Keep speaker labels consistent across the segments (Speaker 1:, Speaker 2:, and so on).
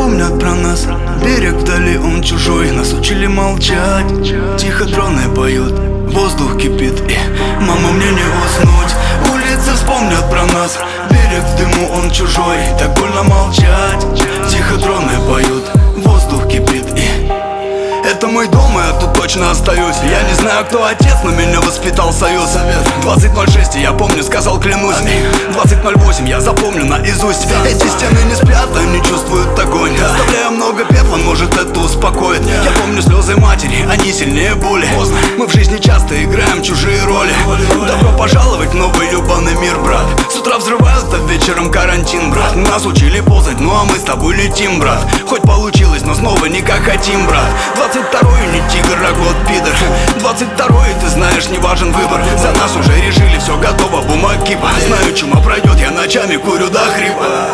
Speaker 1: вспомнят про нас. Берег вдали, он чужой. Нас учили молчать. Тихо дроны поют, воздух кипит, и мама, мне не уснуть. Улицы вспомнят про нас. Берег в дыму, он чужой. Так больно молчать. Тихо дроны поют, воздух кипит, и это мой дом, и я тут точно остаюсь. Я не знаю, кто отец, но меня воспитал союз. 20:06, я помню, сказал, клянусь. 20:08, я запомню наизусть. Эти стены не спят, они чувствуют огонь. Оставляю много пепла, может это успокоит. Я помню слезы матери, они сильнее боли. Мы в жизни часто играем чужие роли. Добро пожаловать в новый любовный мир, брат. С утра взрывают, а вечером карантин, брат. Нас учили ползать, ну а мы с тобой летим, брат. Хоть получилось, но снова не как хотим, брат. 22-й не тигр, а год пидор. 22-й, ты знаешь, не важен выбор. За нас уже решили, все готово, бумаг кипа. Знаю, чума пройдет, я ночами курю до хрипа.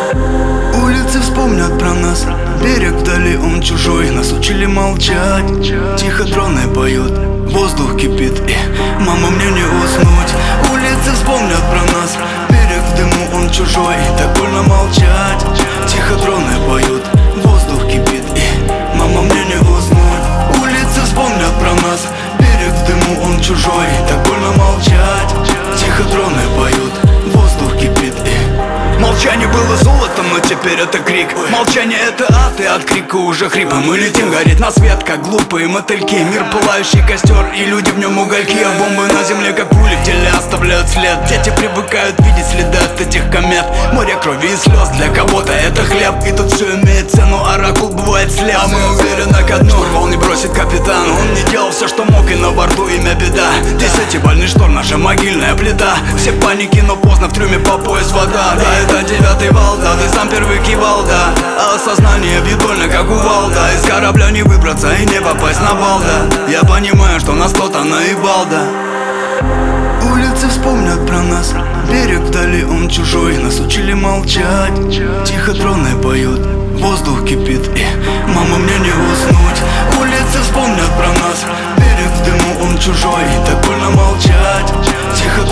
Speaker 1: Улицы вспомнят про нас. Берег вдали, он чужой. Нас учили молчать. Тихо дроны поют, воздух кипит, и мама, мне не уснуть. Улицы вспомнят про нас. Берег в дыму, он чужой. Так больно молчать. Тихо дроны поют, воздух кипит, и мама, мне не уснуть. Улицы вспомнят про нас. Берег в дыму, он чужой. Так больно молчать. Тихо дроны поют, воздух кипит, и молчание было золотом, но теперь это крик. Молчание это ад, и от крика уже хрип. Мы летим, горит на свет, как глупые мотыльки. Мир пылающий костер, и люди в нем угольки. А бомбы на земле, как пули в теле, оставляют след. Дети привыкают видеть следы от этих комет. Море крови и слез, для кого-то это хлеб. И тут все имеет цену, оракул бывает слеп. А мы уверены ко дну, штурвал не бросит капитан. Он не делал все, что мог, и на борту имя беда. 10-бальный шторм, наша могильная плита. Все паники, но поздно, в трюме по пояс вода. Да, это 9-й вал, да, ты сам первый кивал, да. А осознание бьет больно, как увалда. Из корабля не выбраться и не попасть на бал, да. Я понимаю, что нас кто-то наебал, да. Улицы вспомнят про нас. Берег вдали, он чужой. Нас учили молчать. Тихо дроны поют, воздух кипит, и мама, мне не уснуть. Улицы вспомнят про нас. Берег в дыму, он чужой. Так больно молчать. Тихо